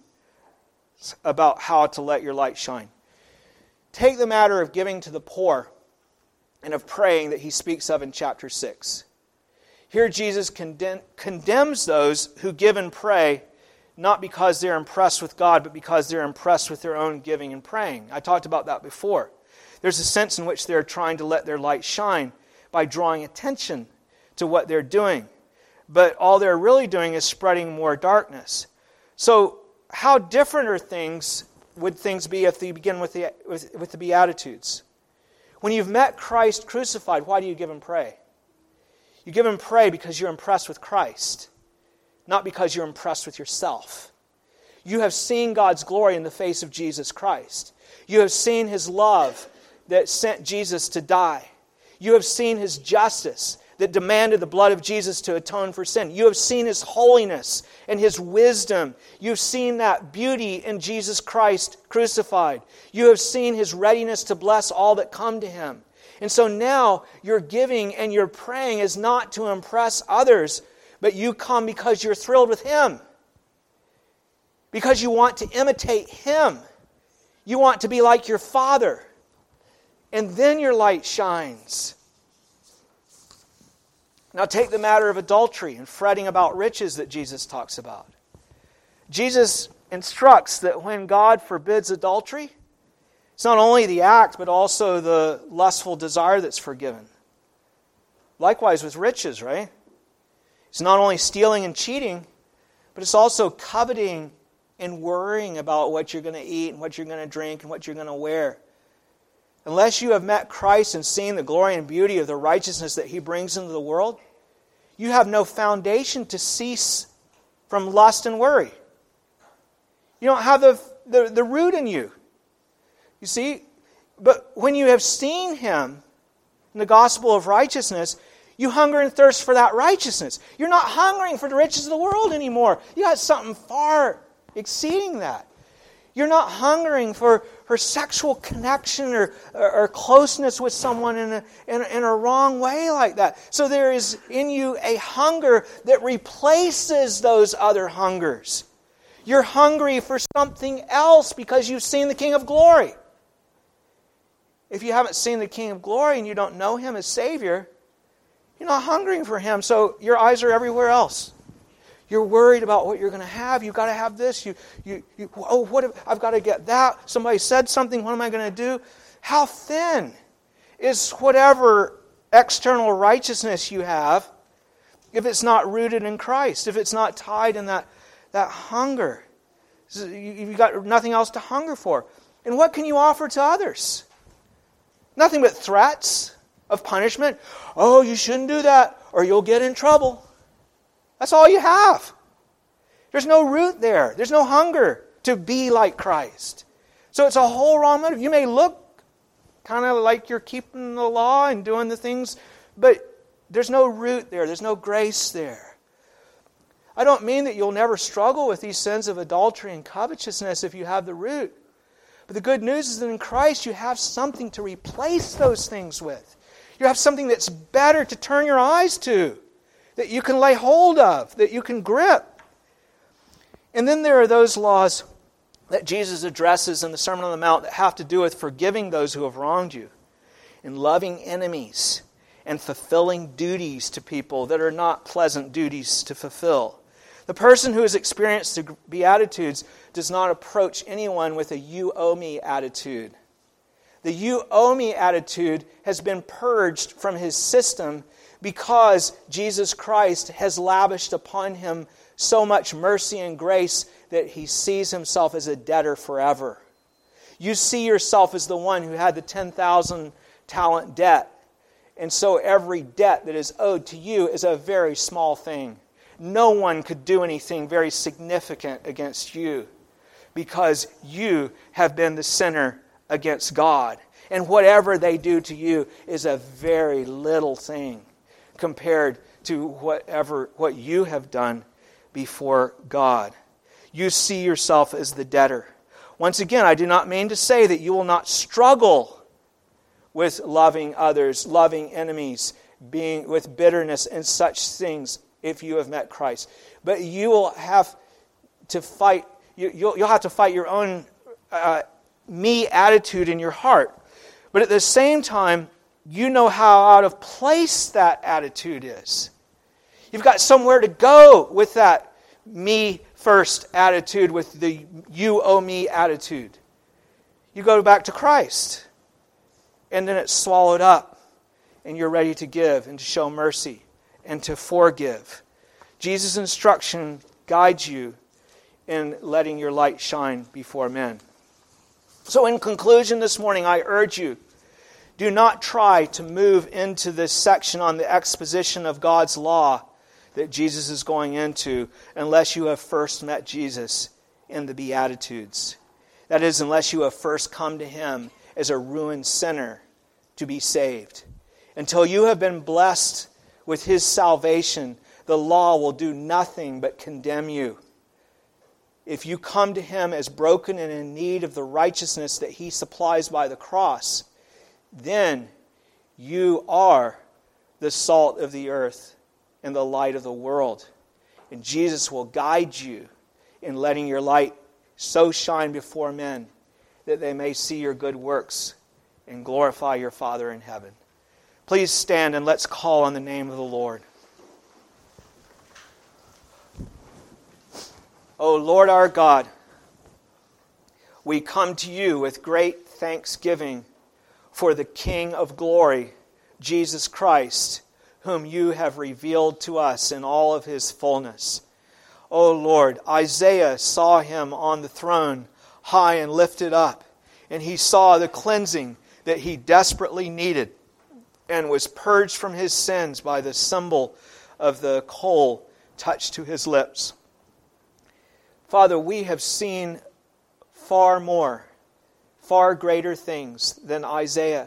about how to let your light shine. Take the matter of giving to the poor and of praying that He speaks of in chapter six. Here Jesus condemn, condemns those who give and pray not because they're impressed with God, but because they're impressed with their own giving and praying. I talked about that before. There's a sense in which they're trying to let their light shine by drawing attention to what they're doing. But all they're really doing is spreading more darkness. So how different are things, would things be if they begin with the, with, with the Beatitudes? When you've met Christ crucified, why do you give and pray? You give and pray because you're impressed with Christ, not because you're impressed with yourself. You have seen God's glory in the face of Jesus Christ. You have seen His love that sent Jesus to die. You have seen His justice that demanded the blood of Jesus to atone for sin. You have seen His holiness and His wisdom. You've seen that beauty in Jesus Christ crucified. You have seen His readiness to bless all that come to Him. And so now your giving and your praying is not to impress others, but you come because you're thrilled with Him. Because you want to imitate Him. You want to be like your Father. And then your light shines. Now take the matter of adultery and fretting about riches that Jesus talks about. Jesus instructs that when God forbids adultery, it's not only the act, but also the lustful desire that's forgiven. Likewise with riches, right? It's not only stealing and cheating, but it's also coveting and worrying about what you're going to eat and what you're going to drink and what you're going to wear. Unless you have met Christ and seen the glory and beauty of the righteousness that He brings into the world, you have no foundation to cease from lust and worry. You don't have the, the, the root in you. You see? But when you have seen Him in the gospel of righteousness, you hunger and thirst for that righteousness. You're not hungering for the riches of the world anymore. You got something far exceeding that. You're not hungering for, for sexual connection or, or, or closeness with someone in a, in, a, in a wrong way like that. So there is in you a hunger that replaces those other hungers. You're hungry for something else because you've seen the King of Glory. If you haven't seen the King of Glory and you don't know Him as Savior, you're not hungering for Him, so your eyes are everywhere else. You're worried about what you're going to have. You've got to have this. You, you, you, oh, what if I've got to get that? Somebody said something. What am I going to do? How thin is whatever external righteousness you have if it's not rooted in Christ, if it's not tied in that, that hunger? You've got nothing else to hunger for. And what can you offer to others? Nothing but threats of punishment. Oh, you shouldn't do that or you'll get in trouble. That's all you have. There's no root there. There's no hunger to be like Christ. So it's a whole wrong motive. You may look kind of like you're keeping the law and doing the things, but there's no root there. There's no grace there. I don't mean that you'll never struggle with these sins of adultery and covetousness if you have the root. But the good news is that in Christ you have something to replace those things with. You have something that's better to turn your eyes to, that you can lay hold of, that you can grip. And then there are those laws that Jesus addresses in the Sermon on the Mount that have to do with forgiving those who have wronged you, and loving enemies, and fulfilling duties to people that are not pleasant duties to fulfill. The person who has experienced the Beatitudes does not approach anyone with a you owe me attitude. The you owe me attitude has been purged from his system because Jesus Christ has lavished upon him so much mercy and grace that he sees himself as a debtor forever. You see yourself as the one who had the ten thousand talent debt. And so every debt that is owed to you is a very small thing. No one could do anything very significant against you because you have been the sinner against God. And whatever they do to you is a very little thing compared to whatever what you have done before God. You see yourself as the debtor. Once again, I do not mean to say that you will not struggle with loving others, loving enemies, being with bitterness and such things if you have met Christ. But you will have to fight, you, you'll, you'll have to fight your own uh, me attitude in your heart. But at the same time, you know how out of place that attitude is. You've got somewhere to go with that me first attitude, with the you owe me attitude. You go back to Christ. And then it's swallowed up. And you're ready to give and to show mercy and to forgive. Jesus' instruction guides you in letting your light shine before men. So in conclusion this morning, I urge you, do not try to move into this section on the exposition of God's law that Jesus is going into unless you have first met Jesus in the Beatitudes. That is, unless you have first come to Him as a ruined sinner to be saved. Until you have been blessed with His salvation, the law will do nothing but condemn you. If you come to Him as broken and in need of the righteousness that He supplies by the cross, then you are the salt of the earth and the light of the world. And Jesus will guide you in letting your light so shine before men that they may see your good works and glorify your Father in heaven. Please stand and let's call on the name of the Lord. O Lord our God, we come to you with great thanksgiving for the King of glory, Jesus Christ, whom you have revealed to us in all of his fullness. O Lord, Isaiah saw him on the throne, high and lifted up, and he saw the cleansing that he desperately needed and was purged from his sins by the symbol of the coal touched to his lips. Father, we have seen far more, far greater things than Isaiah,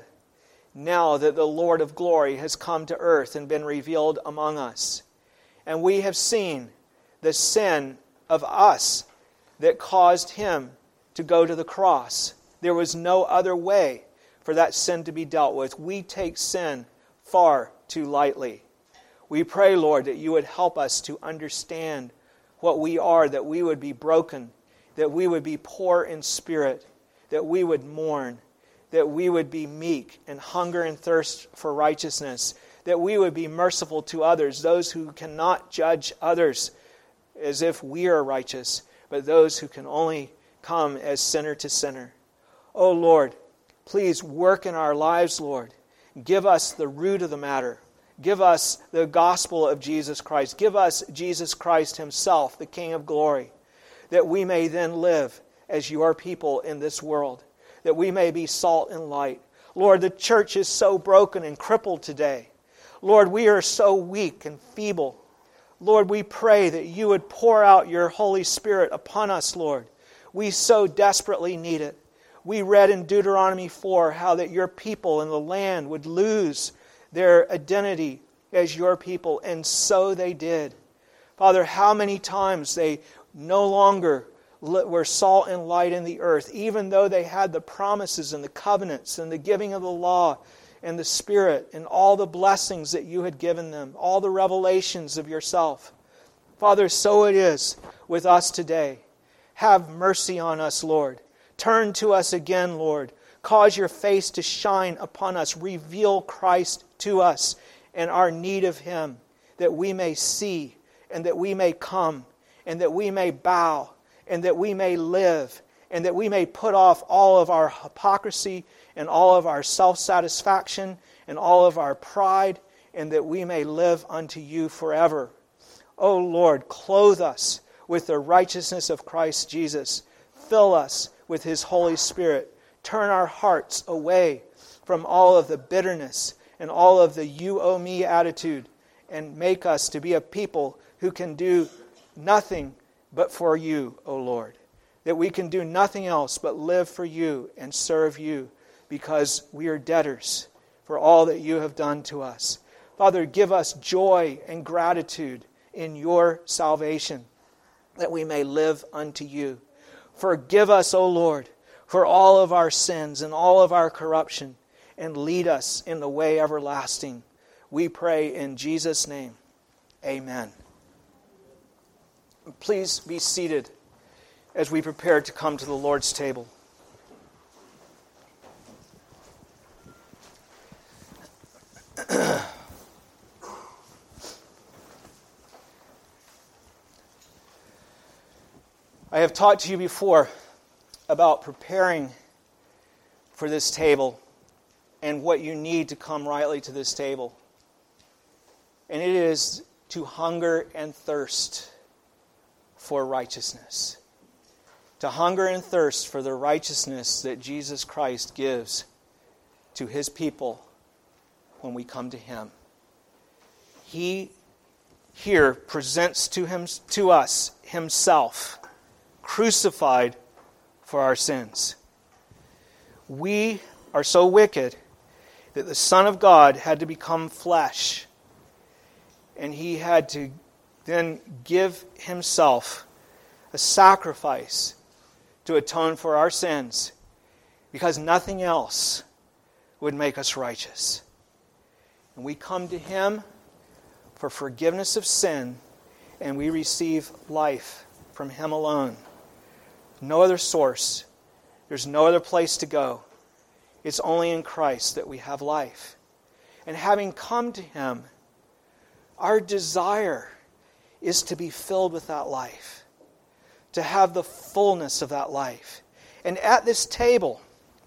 now that the Lord of glory has come to earth and been revealed among us. And we have seen the sin of us that caused him to go to the cross. There was no other way for that sin to be dealt with. We take sin far too lightly. We pray, Lord, that you would help us to understand what we are, that we would be broken, that we would be poor in spirit, that we would mourn, that we would be meek and hunger and thirst for righteousness, that we would be merciful to others, those who cannot judge others as if we are righteous, but those who can only come as sinner to sinner. Oh Lord, please work in our lives, Lord. Give us the root of the matter. Give us the gospel of Jesus Christ. Give us Jesus Christ himself, the King of glory, that we may then live as your people in this world, that we may be salt and light. Lord, the church is so broken and crippled today. Lord, we are so weak and feeble. Lord, we pray that you would pour out your Holy Spirit upon us, Lord. We so desperately need it. We read in Deuteronomy four how that your people in the land would lose their identity as your people, and so they did. Father, how many times they no longer were salt and light in the earth, even though they had the promises and the covenants and the giving of the law and the Spirit and all the blessings that you had given them, all the revelations of yourself. Father, so it is with us today. Have mercy on us, Lord. Turn to us again, Lord. Cause your face to shine upon us. Reveal Christ to us and our need of him, that we may see and that we may come and that we may bow and that we may live and that we may put off all of our hypocrisy and all of our self-satisfaction and all of our pride, and that we may live unto you forever. O Lord, clothe us with the righteousness of Christ Jesus. Fill us with his Holy Spirit. Turn our hearts away from all of the bitterness and all of the you owe me attitude, and make us to be a people who can do nothing but for you, O Lord. That we can do nothing else but live for you and serve you, because we are debtors for all that you have done to us. Father, give us joy and gratitude in your salvation, that we may live unto you. Forgive us, O Lord, for all of our sins and all of our corruption, and lead us in the way everlasting. We pray in Jesus' name. Amen. Please be seated as we prepare to come to the Lord's table. I have taught to you before about preparing for this table and what you need to come rightly to this table. And it is to hunger and thirst for righteousness. To hunger and thirst for the righteousness that Jesus Christ gives to his people when we come to him. He here presents to him to us himself, crucified for our sins. We are so wicked that the Son of God had to become flesh, and he had to then give himself a sacrifice to atone for our sins, because nothing else would make us righteous. And we come to him for forgiveness of sin, and we receive life from Him alone. No other source. There's no other place to go. It's only in Christ that we have life. And having come to Him, our desire is to be filled with that life, to have the fullness of that life. And at this table,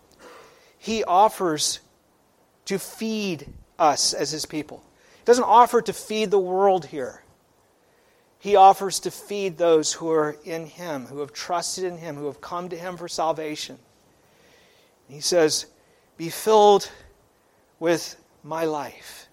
He offers to feed us as His people. He doesn't offer to feed the world here. He offers to feed those who are in Him, who have trusted in Him, who have come to Him for salvation. He says, be filled with my life,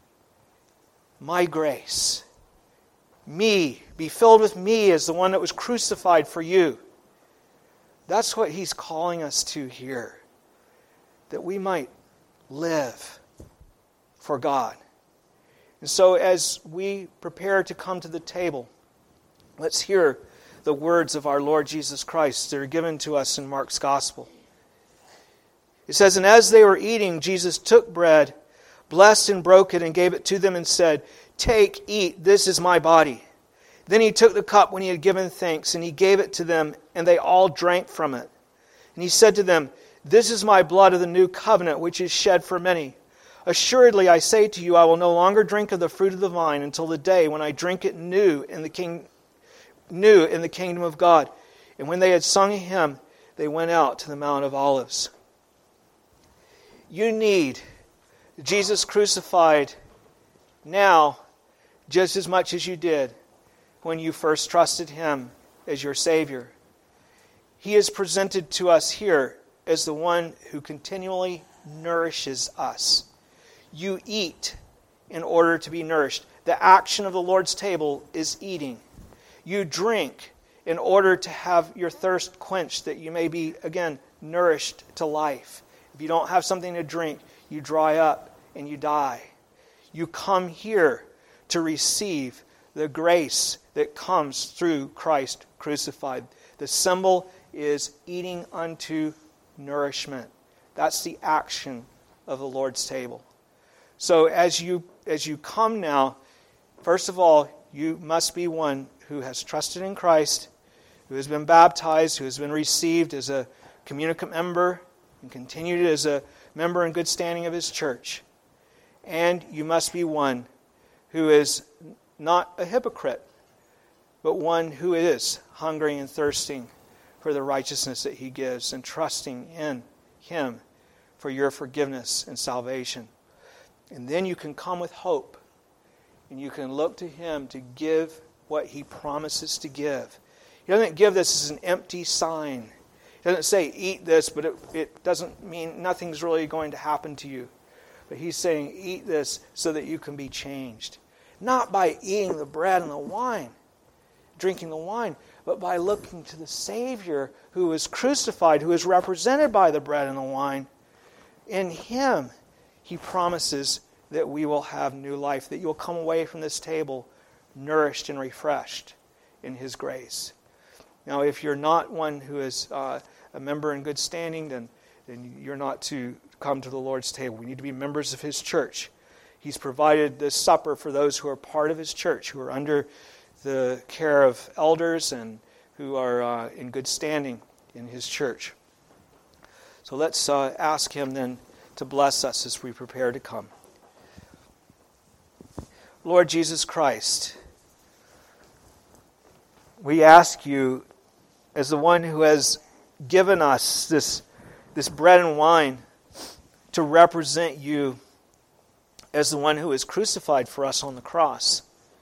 my grace. Me, be filled with me as the one that was crucified for you. That's what He's calling us to here. That we might live for God. And so as we prepare to come to the table, let's hear the words of our Lord Jesus Christ that are given to us in Mark's Gospel. It says, and as they were eating, Jesus took bread, blessed and broke it, and gave it to them and said, take, eat, this is my body. Then He took the cup when He had given thanks, and He gave it to them, and they all drank from it. And He said to them, this is my blood of the new covenant, which is shed for many. Assuredly, I say to you, I will no longer drink of the fruit of the vine until the day when I drink it new in the king, new in the kingdom of God. And when they had sung a hymn, they went out to the Mount of Olives. You need Jesus crucified now just as much as you did when you first trusted Him as your Savior. He is presented to us here as the one who continually nourishes us. You eat in order to be nourished. The action of the Lord's table is eating. You drink in order to have your thirst quenched, that you may be, again, nourished to life. If you don't have something to drink, you dry up and you die. You come here to receive the grace that comes through Christ crucified. The symbol is eating unto nourishment. That's the action of the Lord's table. So as you as you come now, first of all, you must be one who has trusted in Christ, who has been baptized, who has been received as a communicant member, and continued as a member in good standing of His church. And you must be one who is not a hypocrite, but one who is hungering and thirsting for the righteousness that He gives and trusting in Him for your forgiveness and salvation. And then you can come with hope, and you can look to Him to give what He promises to give. He doesn't give this as an empty sign. He doesn't say, eat this, but it, it doesn't mean nothing's really going to happen to you. But He's saying, eat this so that you can be changed. Not by eating the bread and the wine, drinking the wine, but by looking to the Savior who is crucified, who is represented by the bread and the wine. In Him, He promises that we will have new life, that you will come away from this table nourished and refreshed in His grace. Now, if you're not one who is uh, a member in good standing, then, then you're not to come to the Lord's table. We need to be members of His church. He's provided this supper for those who are part of His church, who are under the care of elders and who are uh, in good standing in His church. So let's uh, ask Him then to bless us as we prepare to come. Lord Jesus Christ, we ask You, as the one who has given us this, this bread and wine, to represent You as the one who is crucified for us on the cross.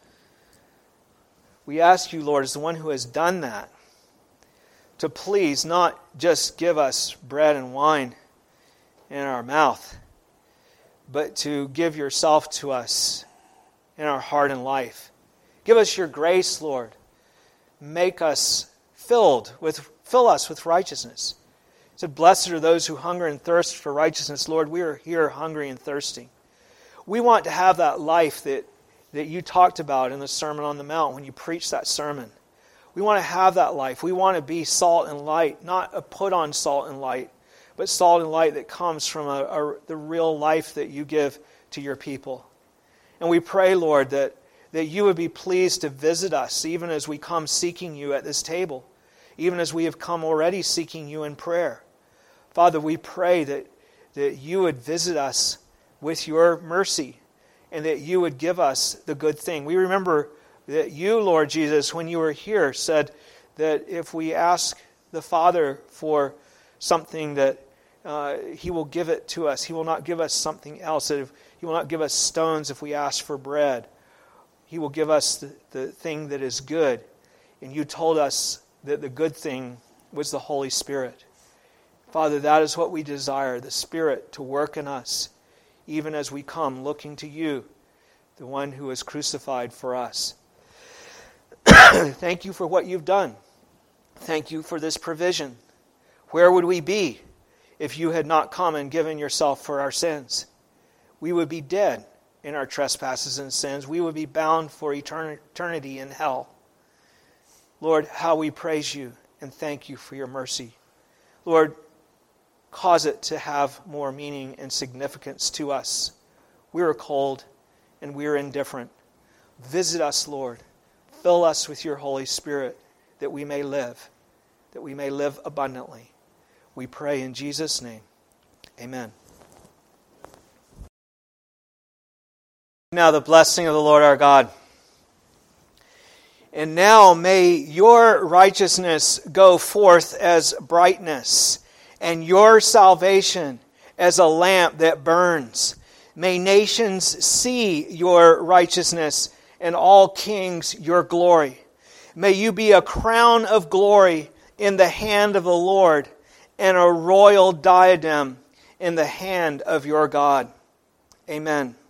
We ask You, Lord, as the one who has done that, to please not just give us bread and wine in our mouth, but to give Yourself to us in our heart and life. Give us Your grace, Lord. Make us filled with, fill us with righteousness. It said, blessed are those who hunger and thirst for righteousness. Lord, we are here hungry and thirsty. We want to have that life that, that You talked about in the Sermon on the Mount when You preached that sermon. We want to have that life. We want to be salt and light, not a put on salt and light, but salt and light that comes from a, a, the real life that You give to Your people. And we pray, Lord, that, that you would be pleased to visit us, even as we come seeking you at this table, even as we have come already seeking you in prayer. Father, we pray that, that you would visit us with your mercy, and that you would give us the good thing. We remember that you, Lord Jesus, when you were here, said that if we ask the Father for something, that uh, He will give it to us. He will not give us something else. That if, He will not give us stones if we ask for bread. He will give us the, the thing that is good. And you told us that the good thing was the Holy Spirit. Father, that is what we desire, the Spirit to work in us, even as we come looking to you, the one who was crucified for us. Thank you for what you've done. Thank you for this provision. Where would we be if you had not come and given yourself for our sins? We would be dead in our trespasses and sins. We would be bound for eternity in hell. Lord, how we praise you and thank you for your mercy. Lord, cause it to have more meaning and significance to us. We are cold and we are indifferent. Visit us, Lord. Fill us with your Holy Spirit that we may live, that we may live abundantly. We pray in Jesus' name. Amen. Now the blessing of the Lord our God. And now may your righteousness go forth as brightness, and your salvation as a lamp that burns. May nations see your righteousness, and all kings your glory. May you be a crown of glory in the hand of the Lord, and a royal diadem in the hand of your God. Amen.